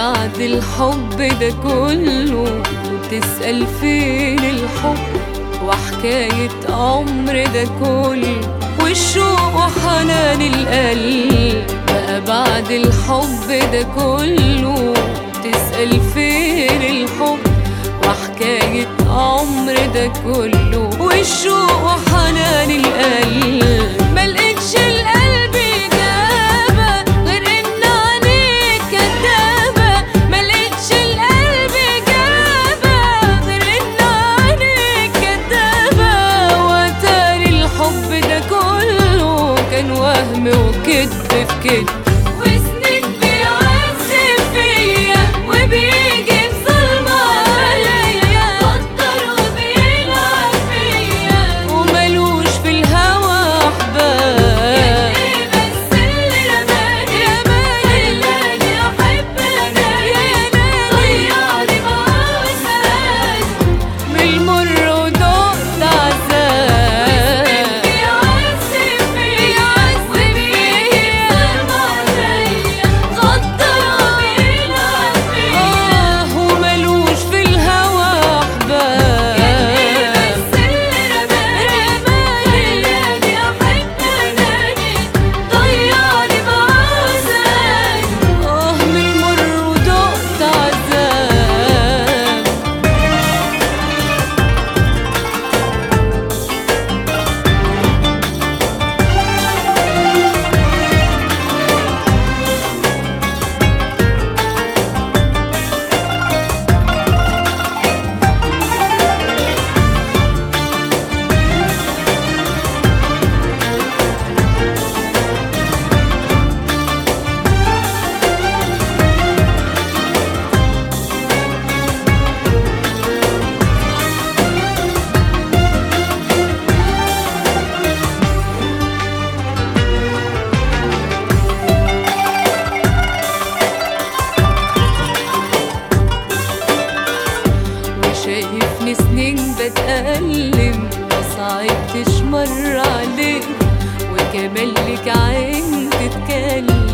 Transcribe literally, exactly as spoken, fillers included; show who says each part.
Speaker 1: بعد الحب ده كله تسأل فين الحب وحكاية عمر ده كله والشوق وحنان القلب. بقى بعد الحب ده كله تسأل فين الحب وحكاية عمر ده كله والشوق وحنان القلب. ملقتش القلب إجابة غير إن عينيك كدابة. ملقتش القلب إجابة غير إن عينيك كدابة. وأتاري الحب ده كله كان وهم وكدب في كدب. وسنين بيعذب فيا وبيجي بظلمة عليا فكر وبيلعب فيا وملوش في الهوى أحباب. يا بس اللي رماني خلاني أحب أناني ضيعني معاه سناني من المر ودقت عذاب. وسنين بيعذب فيا وبيجي بظلمة عليا غدر وبيلعب فيا وملوش في الهوى أحباب. يا بس اللي رماني خلاني أحب أناني ضيعني معاه سناني آه من المر ودقت عذاب. وشايفني سنين بتألم مصعبتش مرة عليك وكمان لك عين تتكلم.